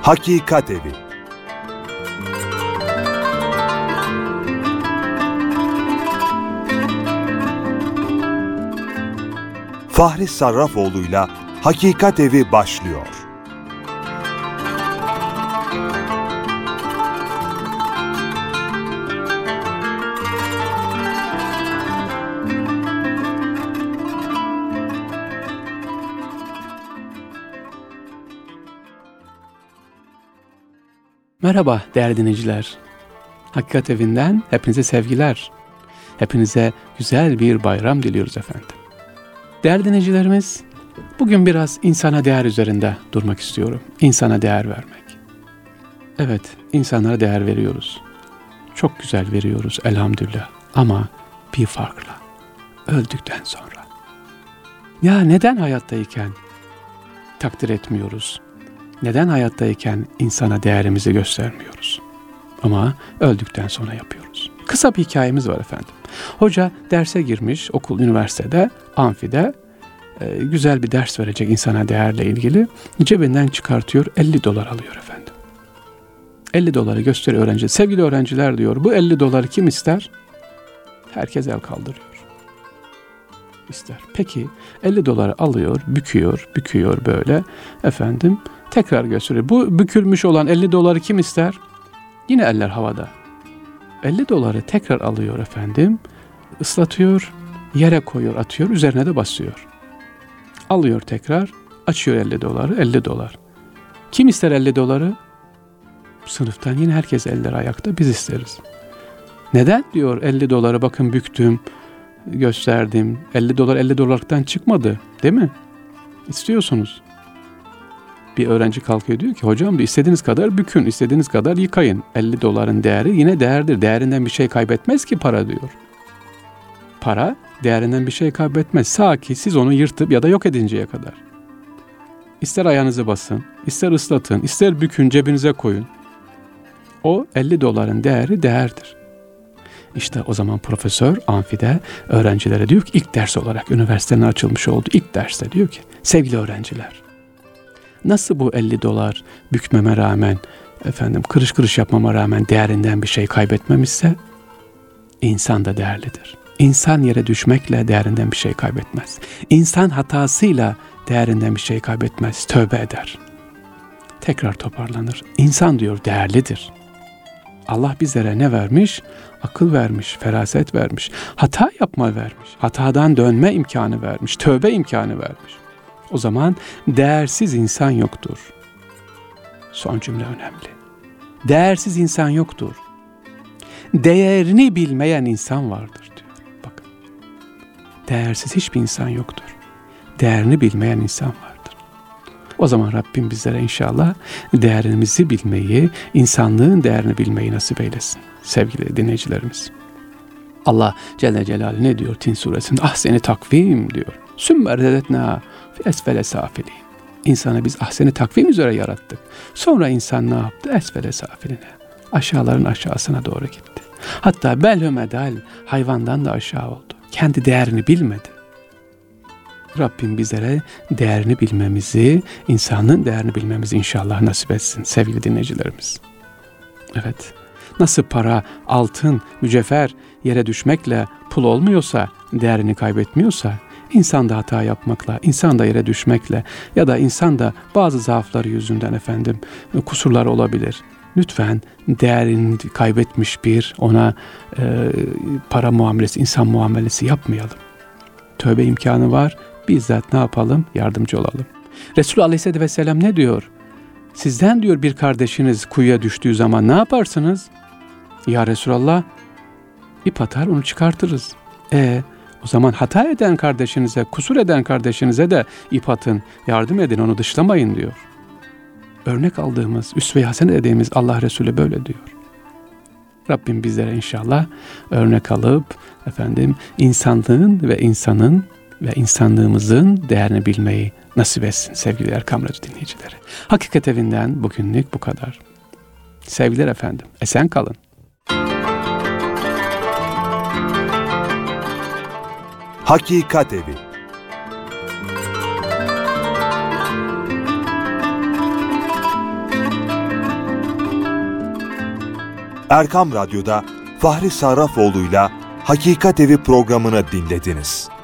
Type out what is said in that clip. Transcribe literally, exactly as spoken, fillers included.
Hakikat Evi. Fahri Sarrafoğlu'yla Hakikat Evi başlıyor. Merhaba değerli dinleyiciler. Hakikat Evi'nden hepinize sevgiler. Hepinize güzel bir bayram diliyoruz efendim. Değerli dinleyicilerimiz, bugün biraz insana değer üzerinde durmak istiyorum. İnsana değer vermek. Evet, insanlara değer veriyoruz. Çok güzel veriyoruz elhamdülillah. Ama bir farkla. Öldükten sonra. Ya neden hayattayken takdir etmiyoruz? Neden hayattayken insana değerimizi göstermiyoruz? Ama öldükten sonra yapıyoruz. Kısa bir hikayemiz var efendim. Hoca derse girmiş, okul, üniversitede, amfide e, güzel bir ders verecek insana değerle ilgili. Cebinden çıkartıyor, elli dolar alıyor efendim. elli doları gösteriyor öğrenci. Sevgili öğrenciler diyor, bu elli doları kim ister? Herkes el kaldırıyor. İster. Peki elli doları alıyor, büküyor, büküyor böyle efendim. Tekrar gösteriyor. Bu bükülmüş olan elli doları kim ister? Yine eller havada. elli doları tekrar alıyor efendim. Islatıyor, yere koyuyor, atıyor, üzerine de basıyor. Alıyor tekrar, açıyor elli doları, elli dolar. Kim ister elli doları? Sınıftan yine herkes eller ayakta, biz isteriz. Neden diyor elli doları bakın büktüm, gösterdim. elli dolar elli dolarlıktan çıkmadı, değil mi? İstiyorsunuz. Bir öğrenci kalkıyor diyor ki hocam diyor, istediğiniz kadar bükün, istediğiniz kadar yıkayın. elli doların değeri yine değerdir. Değerinden bir şey kaybetmez ki para diyor. Para değerinden bir şey kaybetmez. Sağ ki siz onu yırtıp ya da yok edinceye kadar. İster ayağınızı basın, ister ıslatın, ister bükün, cebinize koyun. O elli doların değeri değerdir. İşte o zaman profesör amfide öğrencilere diyor ki ilk ders olarak üniversitenin açılmış olduğu ilk derste diyor ki sevgili öğrenciler, nasıl bu elli dolar bükmeme rağmen, efendim kırış kırış yapmama rağmen değerinden bir şey kaybetmemişse, insan da değerlidir. İnsan yere düşmekle değerinden bir şey kaybetmez. İnsan hatasıyla değerinden bir şey kaybetmez. Tövbe eder. Tekrar toparlanır. İnsan diyor değerlidir. Allah bizlere ne vermiş? Akıl vermiş, feraset vermiş. Hata yapma vermiş. Hatadan dönme imkanı vermiş. Tövbe imkanı vermiş. O zaman değersiz insan yoktur. Son cümle önemli. Değersiz insan yoktur. Değerini bilmeyen insan vardır diyor. Bakın. Değersiz hiçbir insan yoktur. Değerini bilmeyen insan vardır. O zaman Rabbim bizlere inşallah değerimizi bilmeyi, insanlığın değerini bilmeyi nasip eylesin. Sevgili dinleyicilerimiz. Allah Celle Celaluhu ne diyor Tin suresinde? Ahseni takvim diyor. Sümme erzedetna fi esfele safilin. İnsanı biz ahseni takvim üzere yarattık. Sonra insan ne yaptı? Esfele safiline. Aşağıların aşağısına doğru gitti. Hatta belhümedal hayvandan da aşağı oldu. Kendi değerini bilmedi. Rabbim bizlere değerini bilmemizi, insanın değerini bilmemizi inşallah nasip etsin sevgili dinleyicilerimiz. Evet. Nasıl para, altın, mücevher yere düşmekle pul olmuyorsa, değerini kaybetmiyorsa, insan da hata yapmakla, insan da yere düşmekle ya da insan da bazı zaafları yüzünden efendim kusurlar olabilir. Lütfen değerini kaybetmiş bir ona e, para muamelesi, insan muamelesi yapmayalım. Tövbe imkanı var. Bizzat ne yapalım? Yardımcı olalım. Resulullah Aleyhisselatü Vesselam ne diyor? Sizden diyor bir kardeşiniz kuyuya düştüğü zaman ne yaparsınız? Ya Resulallah, ip atar onu çıkartırız. E o zaman hata eden kardeşinize, kusur eden kardeşinize de ip atın, yardım edin, onu dışlamayın diyor. Örnek aldığımız, üsve-i hasene dediğimiz Allah Resulü böyle diyor. Rabbim bizlere inşallah örnek alıp efendim insanlığın ve insanın ve insanlığımızın değerini bilmeyi nasip etsin sevgili Erkam Radyo dinleyicileri. Hakikat Evi'nden bugünlük bu kadar. Sevgiler efendim, esen kalın. Hakikat Evi. Erkam Radyo'da Fahri Sarrafoğlu'yla Hakikat Evi programını dinlediniz.